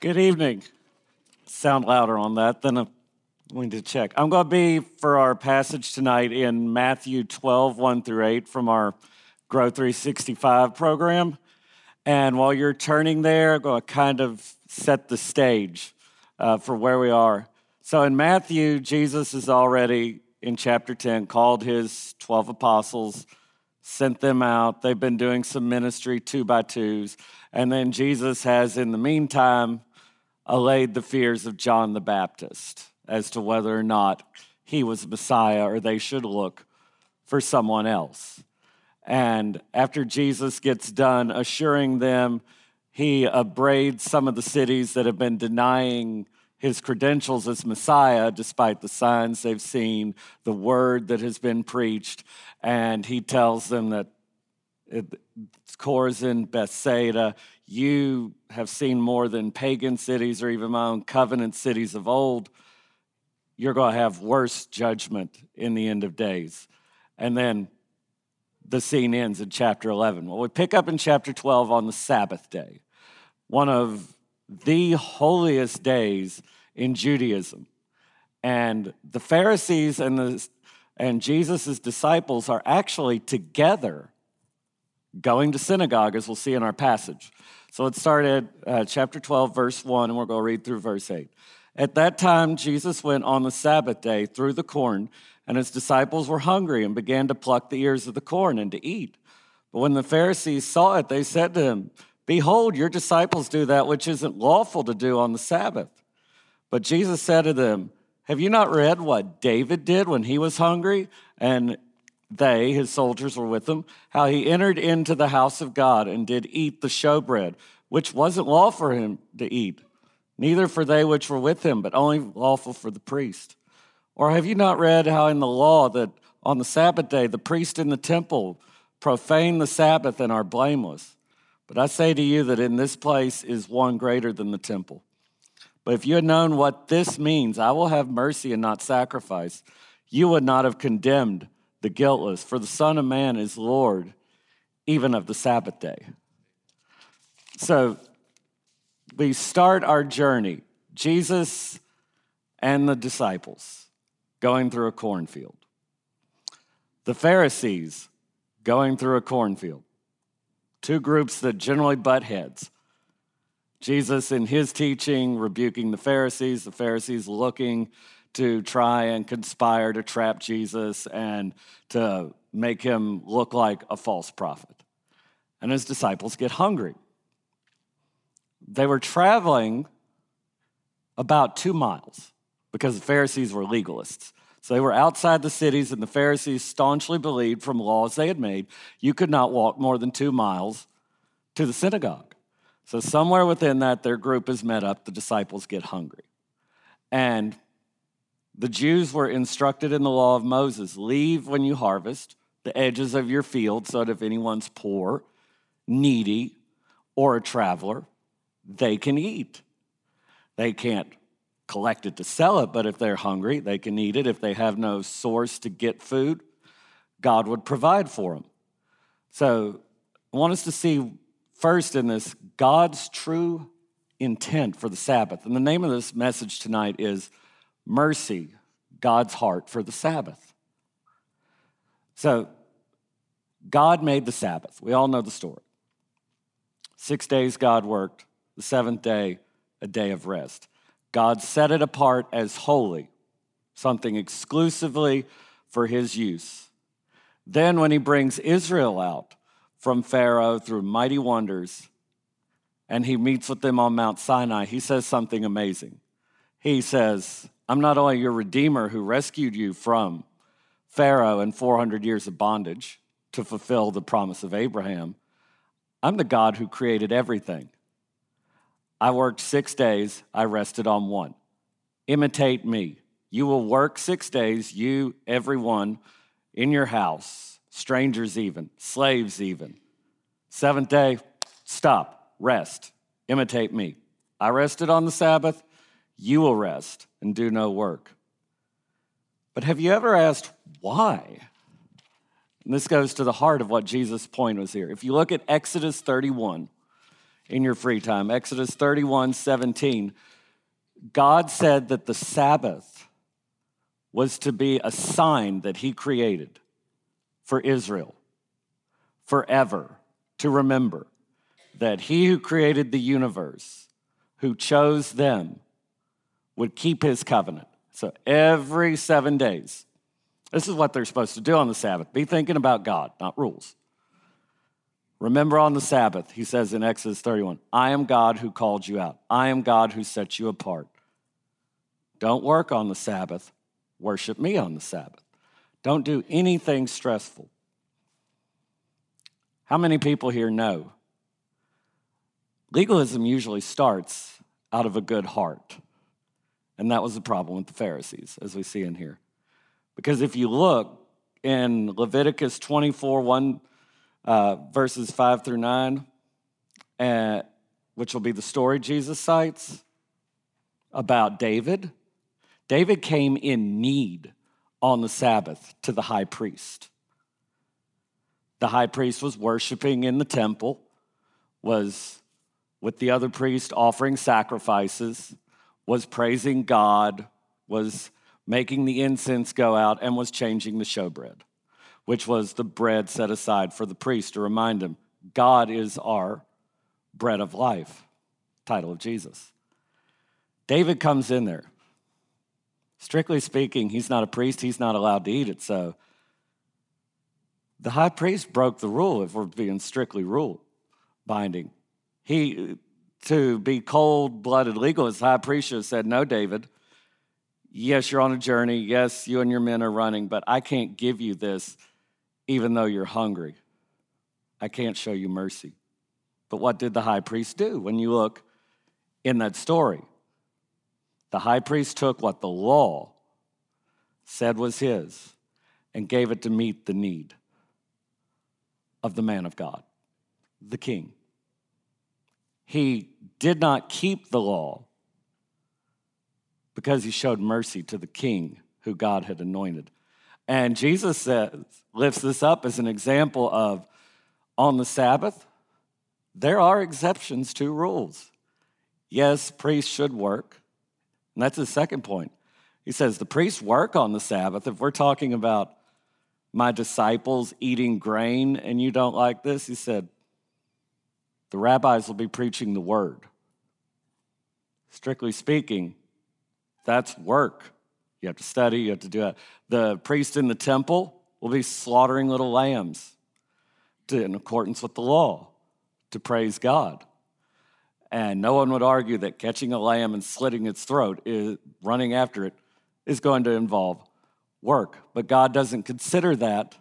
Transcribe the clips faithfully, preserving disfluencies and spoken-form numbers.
Good evening. Sound louder on that than a, we need to check. I'm going to be, for our passage tonight, in Matthew twelve, one through eight from our Grow three sixty-five program. And while you're turning there, I'm going to kind of set the stage uh, for where we are. So in Matthew, Jesus has already, in chapter ten, called his twelve apostles, sent them out. They've been doing some ministry two by twos. And then Jesus has, in the meantime, allayed the fears of John the Baptist as to whether or not he was Messiah or they should look for someone else. And after Jesus gets done assuring them, he upbraids some of the cities that have been denying his credentials as Messiah, despite the signs they've seen, the word that has been preached. And he tells them that Chorazin, Bethsaida, you have seen more than pagan cities or even my own covenant cities of old. You're going to have worse judgment in the end of days. And then the scene ends in chapter eleven. Well, we pick up in chapter twelve on the Sabbath day, one of the holiest days in Judaism. And the Pharisees and the and Jesus' disciples are actually together going to synagogue, as we'll see in our passage. So let's start at uh, chapter twelve, verse one, and we're going to read through verse eight. At that time, Jesus went on the Sabbath day through the corn, and his disciples were hungry and began to pluck the ears of the corn and to eat. But when the Pharisees saw it, they said to him, "Behold, your disciples do that which isn't lawful to do on the Sabbath." But Jesus said to them, "Have you not read what David did when he was hungry, and they, his soldiers, were with him, how he entered into the house of God and did eat the showbread, which wasn't lawful for him to eat, neither for they which were with him, but only lawful for the priest? Or have you not read how in the law that on the Sabbath day the priest in the temple profane the Sabbath and are blameless? But I say to you that in this place is one greater than the temple. But if you had known what this means, I will have mercy and not sacrifice, you would not have condemned the guiltless, for the Son of Man is Lord, even of the Sabbath day." So we start our journey, Jesus and the disciples going through a cornfield. The Pharisees going through a cornfield. Two groups that generally butt heads. Jesus in his teaching rebuking the Pharisees, the Pharisees looking to try and conspire to trap Jesus and to make him look like a false prophet. And his disciples get hungry. They were traveling about two miles because the Pharisees were legalists. So they were outside the cities, and the Pharisees staunchly believed from laws they had made, you could not walk more than two miles to the synagogue. So somewhere within that, their group is met up, the disciples get hungry. And the Jews were instructed in the law of Moses, leave when you harvest the edges of your field so that if anyone's poor, needy, or a traveler, they can eat. They can't collect it to sell it, but if they're hungry, they can eat it. If they have no source to get food, God would provide for them. So I want us to see first in this God's true intent for the Sabbath. And the name of this message tonight is Mercy, God's heart for the Sabbath. So, God made the Sabbath. We all know the story. Six days God worked, the seventh day, a day of rest. God set it apart as holy, something exclusively for his use. Then when he brings Israel out from Pharaoh through mighty wonders, and he meets with them on Mount Sinai, he says something amazing. He says, I'm not only your Redeemer who rescued you from Pharaoh and four hundred years of bondage to fulfill the promise of Abraham, I'm the God who created everything. I worked six days, I rested on one. Imitate me. You will work six days, you, everyone in your house, strangers even, slaves even. Seventh day, stop, rest, imitate me. I rested on the Sabbath, you will rest and do no work. But have you ever asked why? And this goes to the heart of what Jesus' point was here. If you look at Exodus thirty-one, in your free time. Exodus thirty-one seventeen. God said that the Sabbath was to be a sign that he created for Israel forever, to remember that he who created the universe, who chose them, would keep his covenant. So every seven days, this is what they're supposed to do on the Sabbath. Be thinking about God, not rules. Remember on the Sabbath, he says in Exodus thirty-one, I am God who called you out. I am God who set you apart. Don't work on the Sabbath. Worship me on the Sabbath. Don't do anything stressful. How many people here know legalism usually starts out of a good heart? And that was the problem with the Pharisees, as we see in here. Because if you look in Leviticus twenty-four, one, uh, verses five through nine, uh, which will be the story Jesus cites about David, David came in need on the Sabbath to the high priest. The high priest was worshiping in the temple, was with the other priest offering sacrifices, was praising God, was making the incense go out, and was changing the showbread, which was the bread set aside for the priest to remind him, God is our bread of life, title of Jesus. David comes in there. Strictly speaking, he's not a priest, he's not allowed to eat it, so the high priest broke the rule if we're being strictly rule binding. He, to be cold-blooded legalist, the high priest should have said, no, David, yes, you're on a journey. Yes, you and your men are running, but I can't give you this even though you're hungry. I can't show you mercy. But what did the high priest do when you look in that story? The high priest took what the law said was his and gave it to meet the need of the man of God, the king. He did not keep the law because he showed mercy to the king who God had anointed. And Jesus says, lifts this up as an example of on the Sabbath, there are exceptions to rules. Yes, priests should work. And that's his second point. He says the priests work on the Sabbath. If we're talking about my disciples eating grain and you don't like this, he said, the rabbis will be preaching the word. Strictly speaking, that's work. You have to study, you have to do that. The priest in the temple will be slaughtering little lambs to, in accordance with the law to praise God. And no one would argue that catching a lamb and slitting its throat, is, running after it, is going to involve work. But God doesn't consider that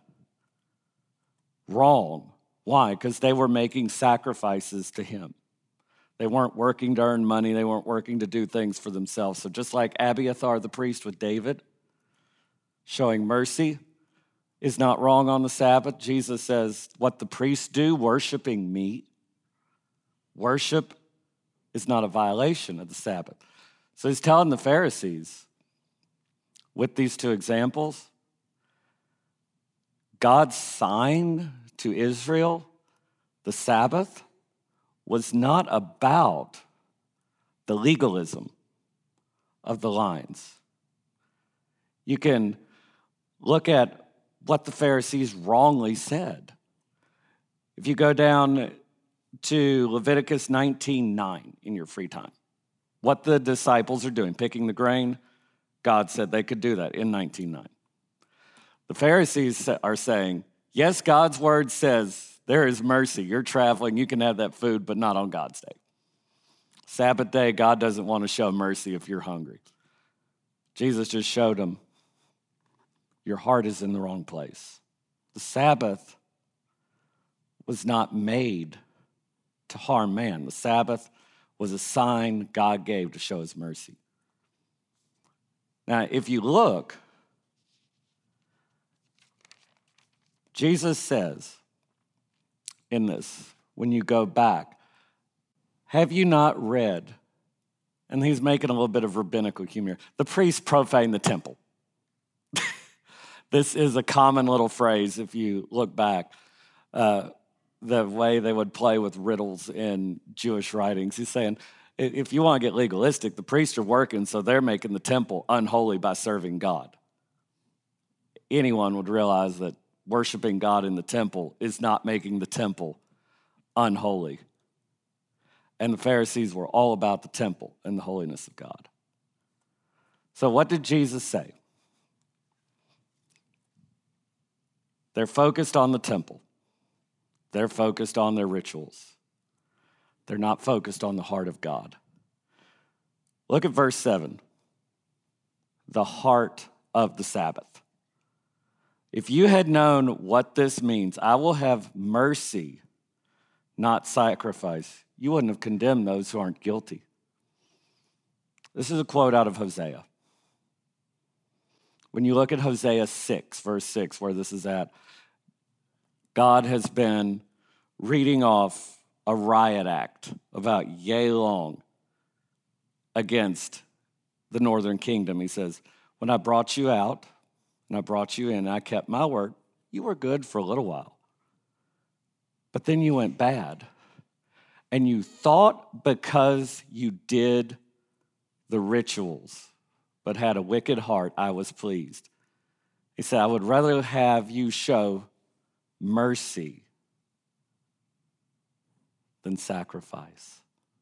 wrong. Why? Because they were making sacrifices to him. They weren't working to earn money. They weren't working to do things for themselves. So just like Abiathar the priest with David, showing mercy is not wrong on the Sabbath. Jesus says, what the priests do, worshiping me, worship is not a violation of the Sabbath. So he's telling the Pharisees, with these two examples, God's sign to Israel, the Sabbath, was not about the legalism of the lines. You can look at what the Pharisees wrongly said. If you go down to Leviticus nineteen nine in your free time, what the disciples are doing, picking the grain, God said they could do that in nineteen nine. The Pharisees are saying, yes, God's word says there is mercy. You're traveling, you can have that food, but not on God's day. Sabbath day, God doesn't want to show mercy if you're hungry. Jesus just showed them, your heart is in the wrong place. The Sabbath was not made to harm man. The Sabbath was a sign God gave to show his mercy. Now, if you look, Jesus says in this, when you go back, have you not read, and he's making a little bit of rabbinical humor, the priests profaned the temple. This is a common little phrase if you look back. Uh, the way they would play with riddles in Jewish writings. He's saying, if you want to get legalistic, the priests are working, so they're making the temple unholy by serving God. Anyone would realize that worshiping God in the temple is not making the temple unholy. And the Pharisees were all about the temple and the holiness of God. So what did Jesus say? They're focused on the temple. They're focused on their rituals. They're not focused on the heart of God. Look at verse seven. The heart of the Sabbath. If you had known what this means, I will have mercy, not sacrifice, you wouldn't have condemned those who aren't guilty. This is a quote out of Hosea. When you look at Hosea six, verse six, where this is at, God has been reading off a riot act about yay long against the northern kingdom. He says, when I brought you out and I brought you in, and I kept my word, you were good for a little while. But then you went bad. And you thought because you did the rituals, but had a wicked heart, I was pleased. He said, I would rather have you show mercy than sacrifice.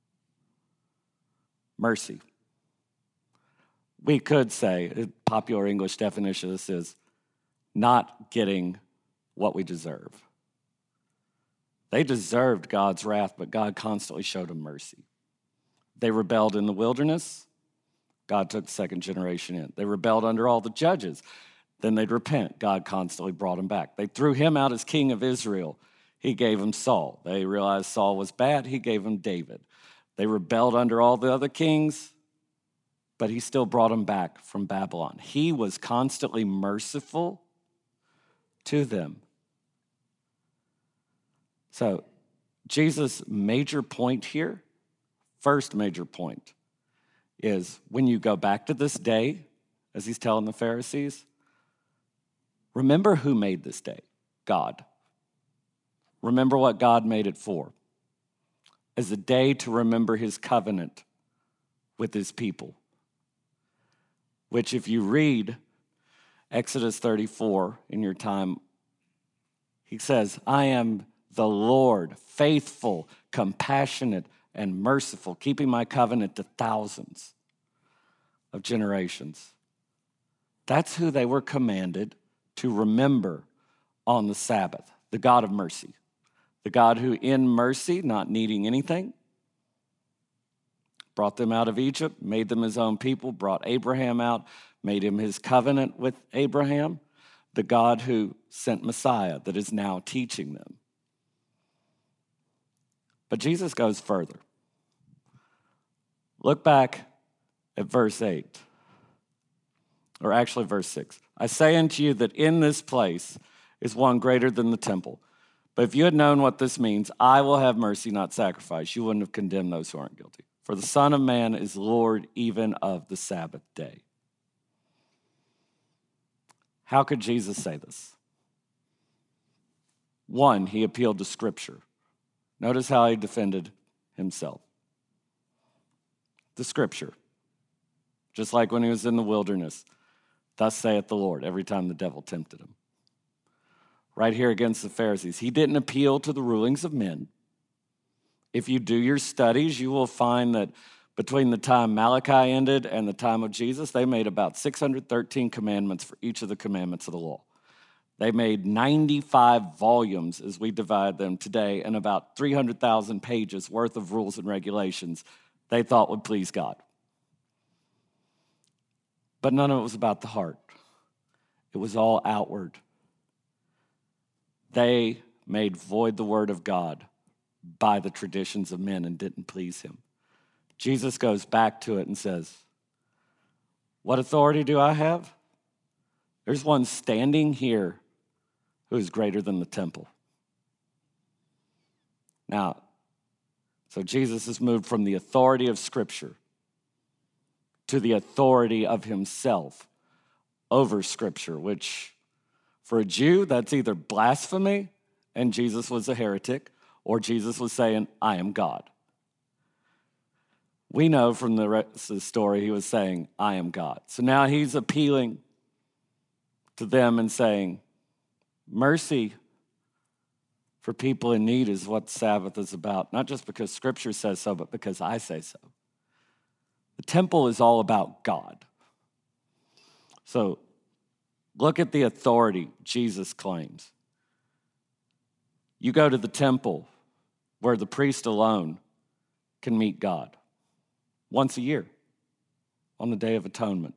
Mercy. We could say, a popular English definition of this is not getting what we deserve. They deserved God's wrath, but God constantly showed them mercy. They rebelled in the wilderness. God took the second generation in. They rebelled under all the judges. Then they'd repent. God constantly brought them back. They threw him out as king of Israel. He gave them Saul. They realized Saul was bad. He gave them David. They rebelled under all the other kings, but he still brought them back from Babylon. He was constantly merciful to them. So Jesus' major point here, first major point, is when you go back to this day, as he's telling the Pharisees, remember who made this day, God. Remember what God made it for, as a day to remember his covenant with his people, which if you read Exodus thirty-four in your time, he says, I am the Lord, faithful, compassionate, and merciful, keeping my covenant to thousands of generations. That's who they were commanded to remember on the Sabbath, the God of mercy. The God who in mercy, not needing anything, brought them out of Egypt, made them his own people, brought Abraham out, made him his covenant with Abraham. The God who sent Messiah that is now teaching them. But Jesus goes further. Look back at verse eight, or actually verse six. I say unto you that in this place is one greater than the temple. But if you had known what this means, I will have mercy, not sacrifice, you wouldn't have condemned those who aren't guilty. For the Son of Man is Lord even of the Sabbath day. How could Jesus say this? One, he appealed to Scripture. Notice how he defended himself. The Scripture. Just like when he was in the wilderness. Thus saith the Lord, every time the devil tempted him. Right here against the Pharisees. He didn't appeal to the rulings of men. If you do your studies, you will find that between the time Malachi ended and the time of Jesus, they made about six hundred thirteen commandments for each of the commandments of the law. They made ninety-five volumes, as we divide them today, and about three hundred thousand pages worth of rules and regulations they thought would please God. But none of it was about the heart. It was all outward. They made void the word of God by the traditions of men and didn't please him. Jesus goes back to it and says, what authority do I have? There's one standing here who is greater than the temple. Now, so Jesus has moved from the authority of Scripture to the authority of himself over Scripture, which for a Jew, that's either blasphemy and Jesus was a heretic, or Jesus was saying, I am God. We know from the rest of the story he was saying, I am God. So now he's appealing to them and saying, mercy for people in need is what Sabbath is about, not just because Scripture says so, but because I say so. The temple is all about God. So look at the authority Jesus claims. You go to the temple where the priest alone can meet God once a year on the Day of Atonement.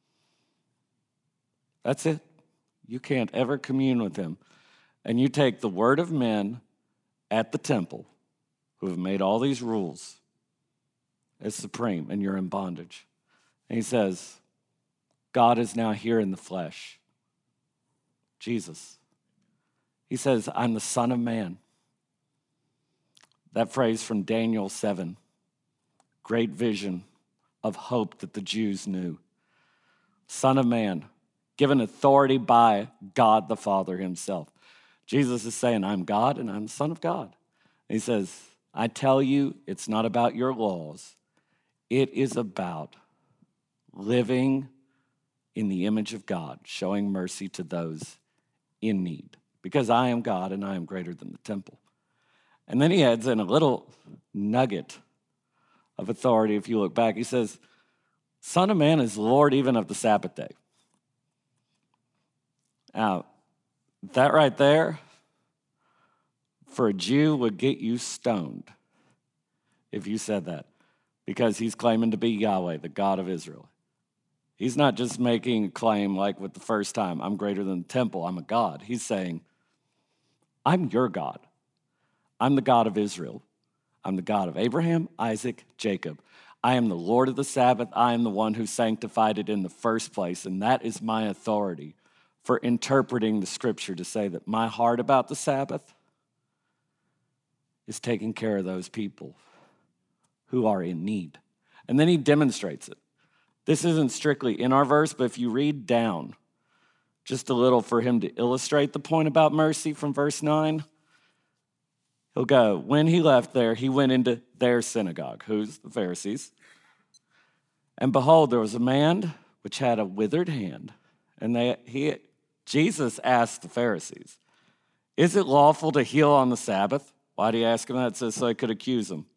That's it. You can't ever commune with him. And you take the word of men at the temple who have made all these rules as supreme, and you're in bondage. And he says, God is now here in the flesh. Jesus. He says, I'm the Son of Man. That phrase from Daniel seven, great vision of hope that the Jews knew. Son of Man, given authority by God the Father himself. Jesus is saying, I'm God and I'm the Son of God. And he says, I tell you, it's not about your laws. It is about living in the image of God, showing mercy to those in need. Because I am God and I am greater than the temple. And then he adds in a little nugget of authority. If you look back, he says, Son of Man is Lord even of the Sabbath day. Now, that right there, for a Jew, would get you stoned if you said that, because he's claiming to be Yahweh, the God of Israel. He's not just making a claim like with the first time, I'm greater than the temple, I'm a God. He's saying, I'm your God. I'm the God of Israel. I'm the God of Abraham, Isaac, Jacob. I am the Lord of the Sabbath. I am the one who sanctified it in the first place, and that is my authority for interpreting the Scripture to say that my heart about the Sabbath is taking care of those people who are in need. And then he demonstrates it. This isn't strictly in our verse, but if you read down just a little for him to illustrate the point about mercy from verse nine, he'll go, when he left there, he went into their synagogue, who's the Pharisees. And behold, there was a man which had a withered hand. And they, he, Jesus asked the Pharisees, is it lawful to heal on the Sabbath? Why do you ask him that? It says so I could accuse him.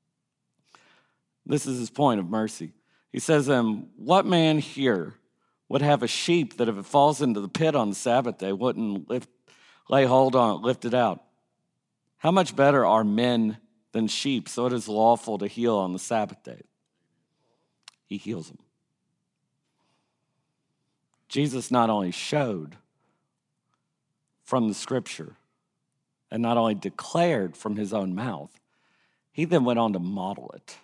This is his point of mercy. He says, um, what man here would have a sheep that if it falls into the pit on the Sabbath day, wouldn't lift, lay hold on it, lift it out? How much better are men than sheep? So it is lawful to heal on the Sabbath day. He heals them. Jesus not only showed from the Scripture and not only declared from his own mouth, he then went on to model it.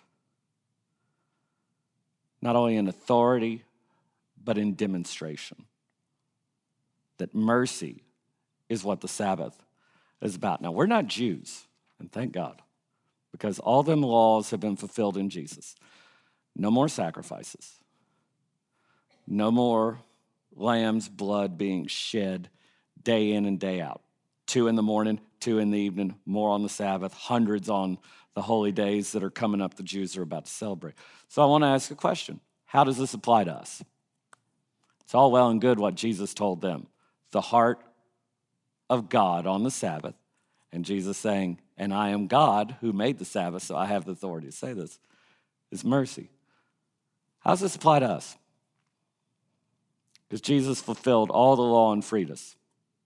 Not only in authority, but in demonstration. That mercy is what the Sabbath is about. Now, we're not Jews, and thank God, because all them laws have been fulfilled in Jesus. No more sacrifices. No more lamb's blood being shed day in and day out. Two in the morning, two in the evening, more on the Sabbath, hundreds on the holy days that are coming up the Jews are about to celebrate. So I want to ask a question. How does this apply to us? It's all well and good what Jesus told them. The heart of God on the Sabbath, and Jesus saying, and I am God who made the Sabbath, so I have the authority to say this, is mercy. How does this apply to us? Because Jesus fulfilled all the law and freed us.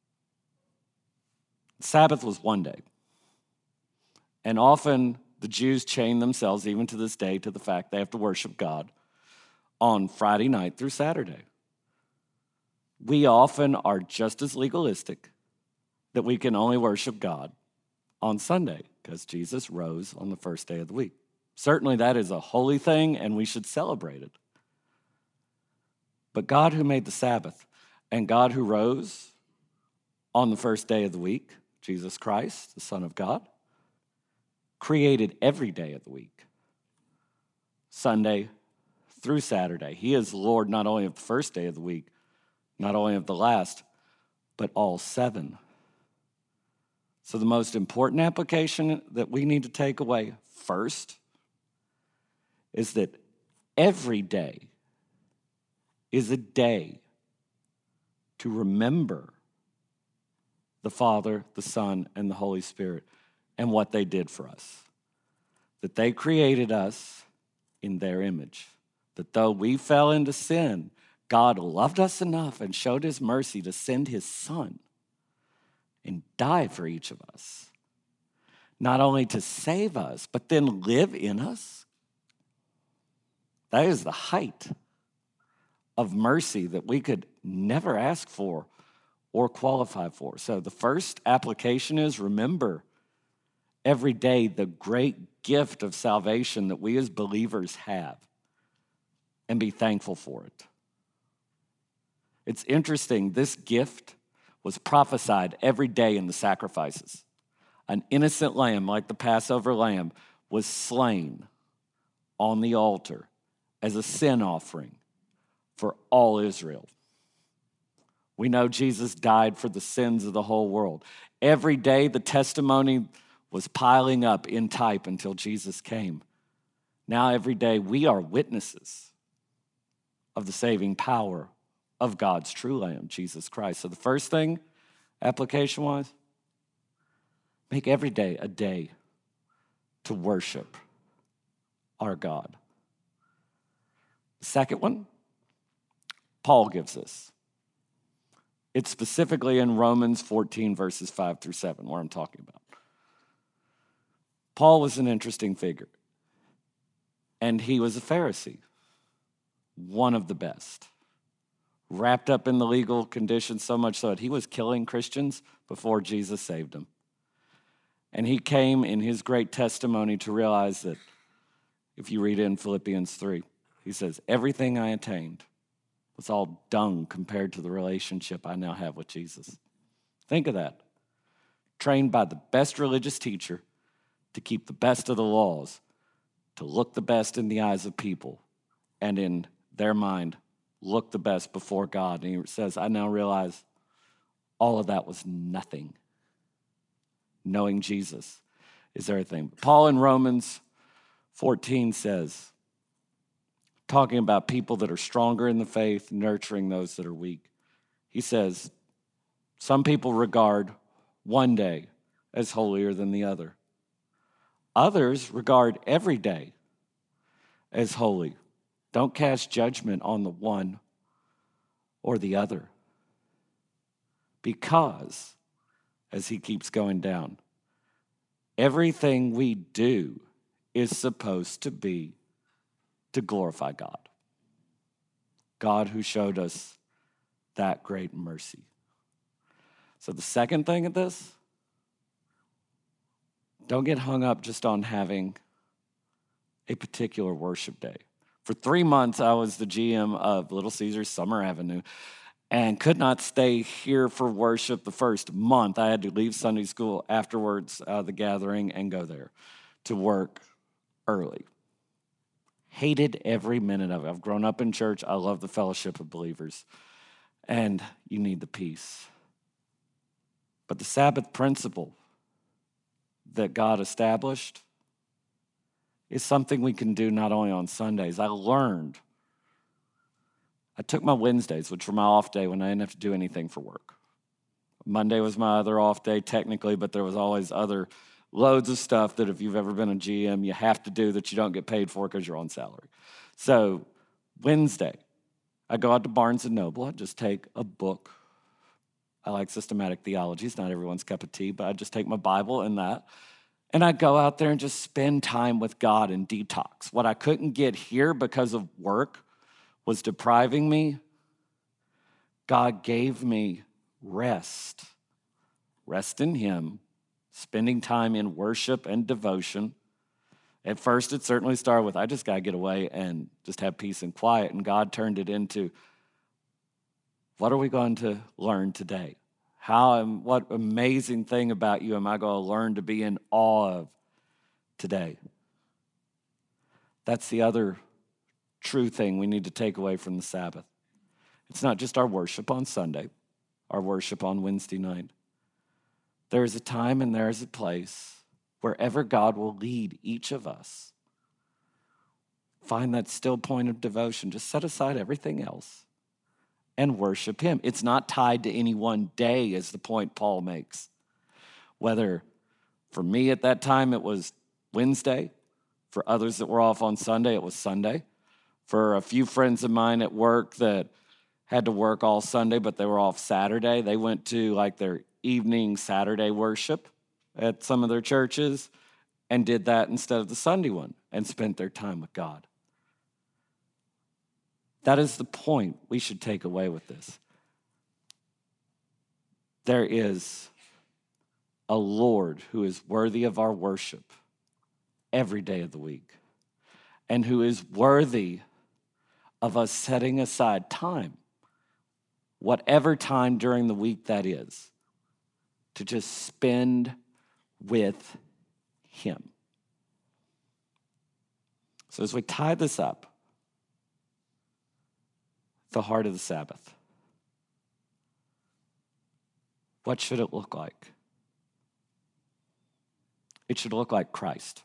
Sabbath was one day. And often the Jews chain themselves, even to this day, to the fact they have to worship God on Friday night through Saturday. We often are just as legalistic that we can only worship God on Sunday because Jesus rose on the first day of the week. Certainly that is a holy thing and we should celebrate it. But God who made the Sabbath and God who rose on the first day of the week, Jesus Christ, the Son of God, created every day of the week, Sunday through Saturday. He is Lord not only of the first day of the week, not only of the last, but all seven. So the most important application that we need to take away first is that every day is a day to remember the Father, the Son, and the Holy Spirit and what they did for us. That they created us in their image. That though we fell into sin, God loved us enough and showed his mercy to send his Son and die for each of us. Not only to save us, but then live in us. That is the height of mercy that we could never ask for or qualify for. So the first application is remember every day the great gift of salvation that we as believers have and be thankful for it. It's interesting, this gift was prophesied every day in the sacrifices. An innocent lamb, like the Passover lamb, was slain on the altar as a sin offering for all Israel. We know Jesus died for the sins of the whole world. Every day the testimony was piling up in type until Jesus came. Now every day we are witnesses of the saving power of God's true Lamb, Jesus Christ. So the first thing, application-wise, make every day a day to worship our God. The second one, Paul gives us. It's specifically in Romans fourteen, verses five through seven, where I'm talking about. Paul was an interesting figure, and he was a Pharisee, one of the best, wrapped up in the legal conditions so much so that he was killing Christians before Jesus saved him. And he came in his great testimony to realize that, if you read it in Philippians three, he says, everything I attained was all dung compared to the relationship I now have with Jesus. Think of that. Trained by the best religious teacher to keep the best of the laws, to look the best in the eyes of people, and in their mind, look the best before God. And he says, I now realize all of that was nothing. Knowing Jesus is everything. Paul in Romans fourteen says, talking about people that are stronger in the faith, nurturing those that are weak. He says, some people regard one day as holier than the other. Others regard every day as holy. Don't cast judgment on the one or the other. Because, as he keeps going down, everything we do is supposed to be to glorify God. God who showed us that great mercy. So the second thing of this, don't get hung up just on having a particular worship day. For three months, I was the G M of Little Caesars Summer Avenue and could not stay here for worship the first month. I had to leave Sunday school afterwards, uh, the gathering, and go there to work early. Hated every minute of it. I've grown up in church. I love the fellowship of believers. And you need the peace. But the Sabbath principle that God established is something we can do not only on Sundays. I learned, I took my Wednesdays, which were my off day when I didn't have to do anything for work. Monday was my other off day technically, but there was always other loads of stuff that if you've ever been a G M, you have to do that you don't get paid for because you're on salary. So Wednesday, I go out to Barnes and Noble. I just take a book. I like systematic theology. It's not everyone's cup of tea, but I just take my Bible and that. And I go out there and just spend time with God and detox. What I couldn't get here because of work was depriving me. God gave me rest. Rest in him. Spending time in worship and devotion. At first, it certainly started with, I just got to get away and just have peace and quiet. And God turned it into, what are we going to learn today? How and what amazing thing about you am I going to learn to be in awe of today? That's the other true thing we need to take away from the Sabbath. It's not just our worship on Sunday, our worship on Wednesday night, There is a time and there is a place wherever God will lead each of us. Find that still point of devotion. Just set aside everything else and worship him. It's not tied to any one day, is the point Paul makes. Whether for me at that time it was Wednesday, for others that were off on Sunday, it was Sunday. For a few friends of mine at work that had to work all Sunday, but they were off Saturday, they went to like their evening Saturday worship at some of their churches and did that instead of the Sunday one and spent their time with God. That is the point we should take away with this. There is a Lord who is worthy of our worship every day of the week, and who is worthy of us setting aside time, whatever time during the week that is, to just spend with him. So as we tie this up, the heart of the Sabbath, what should it look like? It should look like Christ.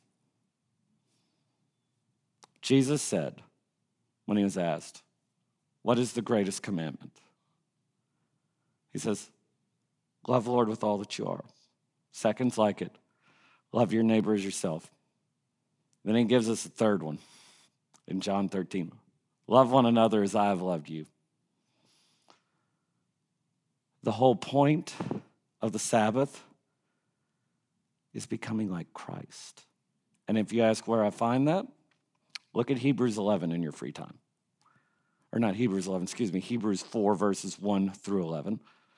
Jesus said, when he was asked, what is the greatest commandment? He says, love the Lord with all that you are. Second's like it, love your neighbor as yourself. Then he gives us a third one in John thirteen. Love one another as I have loved you. The whole point of the Sabbath is becoming like Christ. And if you ask where I find that, look at Hebrews eleven in your free time. Or not Hebrews eleven, excuse me, Hebrews four, verses one through eleven.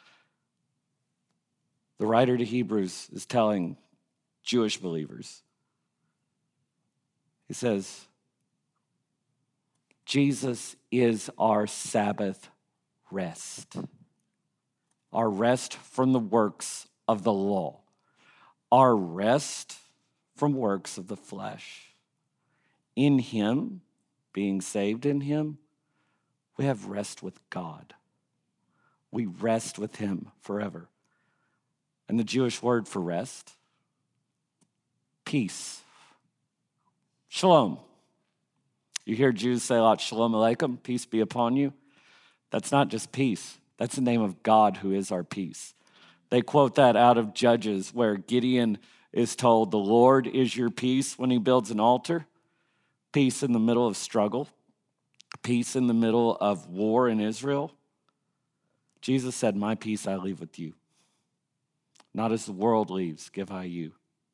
The writer to Hebrews is telling Jewish believers, he says, Jesus is our Sabbath rest, our rest from the works of the law, our rest from works of the flesh. In him, being saved in him, we have rest with God. We rest with him forever. And the Jewish word for rest, peace, shalom. You hear Jews say a lot, shalom aleichem, peace be upon you. That's not just peace. That's the name of God who is our peace. They quote that out of Judges, where Gideon is told, the Lord is your peace when he builds an altar. Peace in the middle of struggle. Peace in the middle of war in Israel. Jesus said, my peace I leave with you. Not as the world leaves, give I you.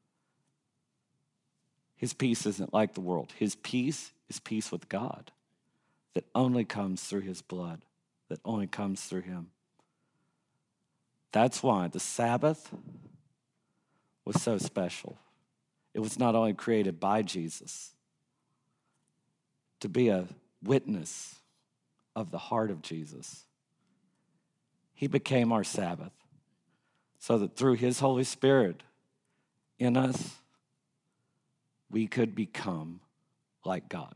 His peace isn't like the world. His peace is peace with God that only comes through his blood, that only comes through him. That's why the Sabbath was so special. It was not only created by Jesus to be a witness of the heart of Jesus. He became our Sabbath so that through his Holy Spirit in us, we could become like God.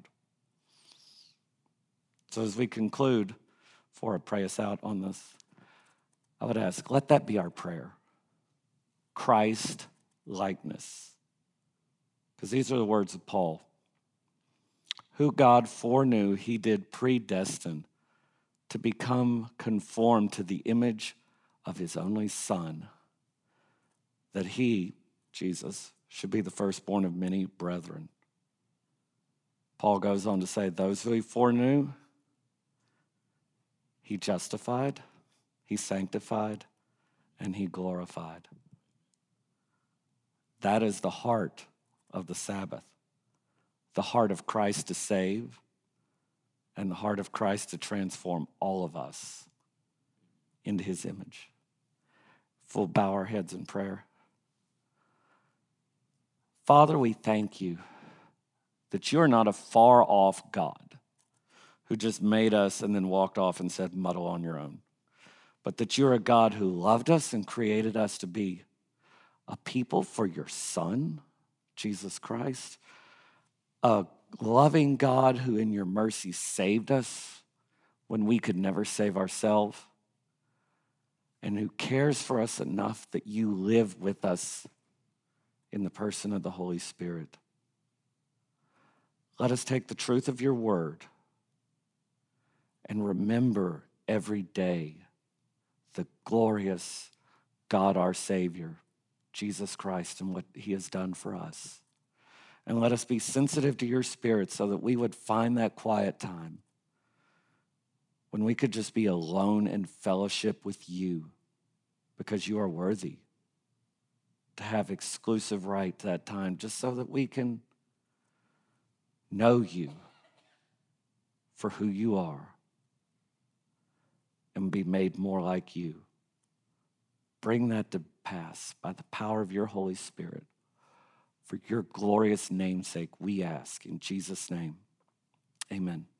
So as we conclude, before I pray us out on this, I would ask, let that be our prayer. Christ likeness. Because these are the words of Paul. Who God foreknew, he did predestine to become conformed to the image of his only Son, that he, Jesus, should be the firstborn of many brethren. Paul goes on to say, those who he foreknew, he justified, he sanctified, and he glorified. That is the heart of the Sabbath. The heart of Christ to save, and the heart of Christ to transform all of us into his image. If we'll bow our heads in prayer. Father, we thank you that you're not a far-off God who just made us and then walked off and said, muddle on your own. But that you're a God who loved us and created us to be a people for your Son, Jesus Christ, a loving God who in your mercy saved us when we could never save ourselves, and who cares for us enough that you live with us in the person of the Holy Spirit. Let us take the truth of your word and remember every day the glorious God, our Savior, Jesus Christ, and what he has done for us. And let us be sensitive to your Spirit so that we would find that quiet time when we could just be alone in fellowship with you, because you are worthy to have exclusive right to that time, just so that we can know you for who you are and be made more like you. Bring that to pass by the power of your Holy Spirit. For your glorious name's sake, we ask in Jesus' name. Amen.